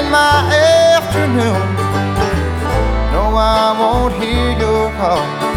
in my afternoon. No, I won't hear your call.